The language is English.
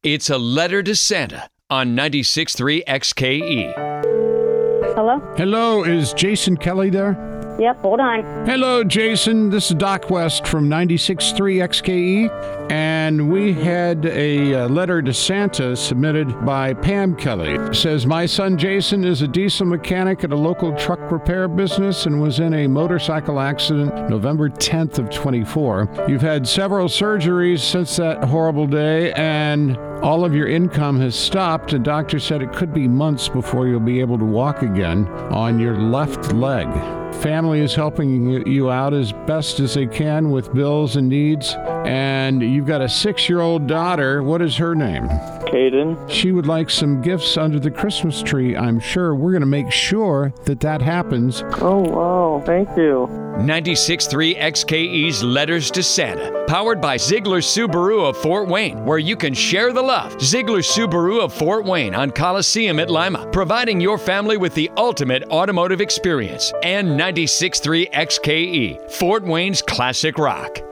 It's a letter to Santa on 96.3 XKE. Hello? Hello, is Jason Kelly there? Yep, hold on. Hello, Jason. This is Doc West from 96.3 XKE, and we had a letter to Santa submitted by Pam Kelly. It says, my son Jason is a diesel mechanic at a local truck repair business and was in a motorcycle accident November 10th of 24. You've had several surgeries since that horrible day, and all of your income has stopped. The doctor said it could be months before you'll be able to walk again on your left leg. Family is helping you out as best as they can with bills and needs. And you've got a 6-year-old daughter. What is her name? Caden. She would like some gifts under the Christmas tree, I'm sure. We're going to make sure that happens. Oh, wow. Thank you. 96.3 XKE's Letters to Santa, powered by Ziegler Subaru of Fort Wayne, where you can share the love. Ziegler Subaru of Fort Wayne on Coliseum at Lima, providing your family with the ultimate automotive experience. And 96.3 XKE, Fort Wayne's classic rock.